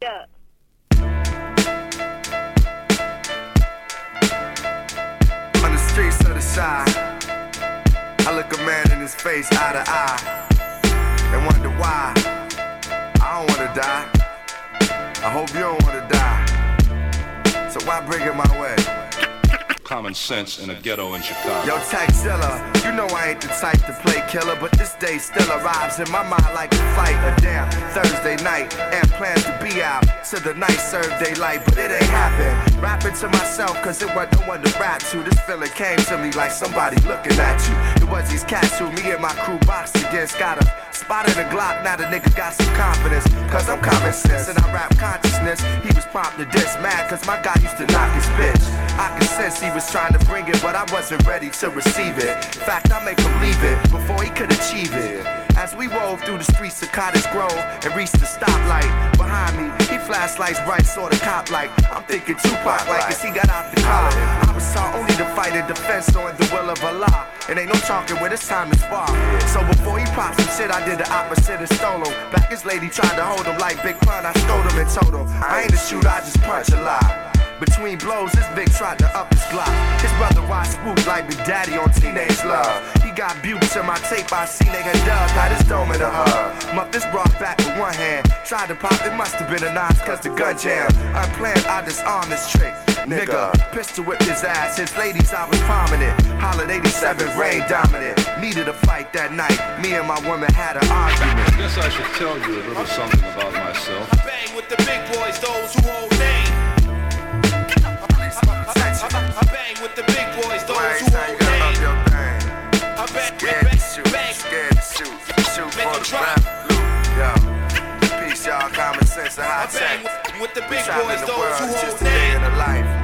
up. On the streets of the side, I look a man in his face eye to eye and wonder why. I don't wanna die. I hope you don't wanna die. So why bring it my way? Common sense in a ghetto in Chicago. Yo, Taxilla, you know I ain't the type to play killer, but this day still arrives in my mind like a flight. A damn Thursday night, and plans to be out. So the night served daylight, but it ain't happen. Rapping to myself, cause it wasn't no one to rap to. This feeling came to me like somebody looking at you. It was these cats who me and my crew boxed against. Got a spot in the Glock, now the nigga got some confidence. Cause I'm common sense and I rap consciousness. He was prompt to diss, mad cause my guy used to knock his bitch. I could sense he was trying to bring it, but I wasn't ready to receive it. In fact, I make him leave it before he could achieve it. As we rode through the streets of Cottage Grove and reached the stoplight, behind me, he flashlights bright, sorta cop like. I'm thinking Tupac like as he got out the car. I was taught only to fight in defense or in the will of Allah. And ain't no talking when it's time to spar. So before he popped some shit, I did the opposite and stole him. Back his lady tried to hold him like Big Pun, I stole him and told him I ain't a shooter, I just punch a lot. Between blows, this big tried to up his Glock. His brother watched spook like Big Daddy on Teenage Love. He got bukes in my tape, I seen nigga Dub had his dome in a hug. Muff this brought back with one hand. Tried to pop, it must have been a knife cause the gun jam. Unplanned, I disarmed this trick. Nigga, pistol whipped his ass. His ladies, I was prominent. Holiday 87, rain dominant. Needed a fight that night. Me and my woman had an argument. I guess I should tell you a little something about myself. I bang with the big boys, those who hold name. I bang with the big boys, those who hold name. I bang, Scared to shoot for the rap loop. Yo, peace y'all, common sense and high tech. with the We big traveling boys, the those world, who it's hold just a day in name. the life.